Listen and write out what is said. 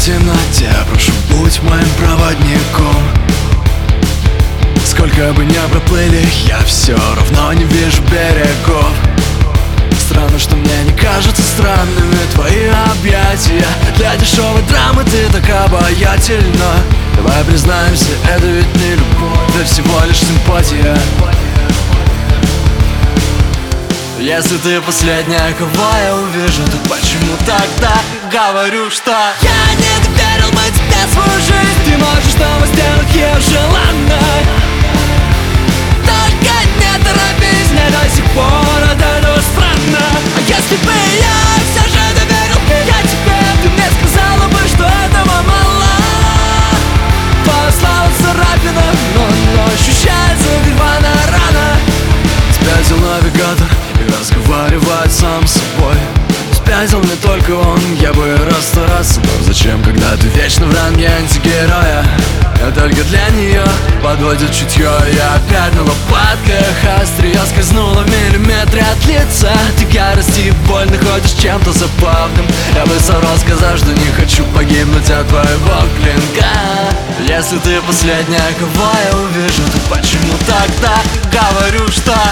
темноте, прошу, будь моим проводником. Сколько бы ни проплыли, я все равно не вижу берегов. Странно, что мне не кажутся странными твои объятия. Для дешевой драмы ты так обаятельна. Давай признаемся, это ведь не любовь, это всего лишь симпатия. Если ты последняя, кого я увижу, то почему тогда говорю, что я не доверил бы тебе свою жизнь? Ты можешь снова сделать ее желанной. Только не торопись, мне до сих пор от этого странно. А если бы я все же доверил я тебе, ты мне сказала бы, что этого мало. Послала царапина, но ощущается как рваная рана. Спятил навигатор и разговаривает сам с собой. Спятил не только он, я бы расстарался. Но зачем, когда ты вечно в ранге антигероя? А только для нее подводит чутье. Я опять на лопатках, острие скользнуло в миллиметре от лица. Ты ярости и боль находишь чем-то забавным. Я бы соврал, сказав, что не хочу погибнуть от твоего клинка. Если ты последняя, кого я увижу, то почему тогда говорю, что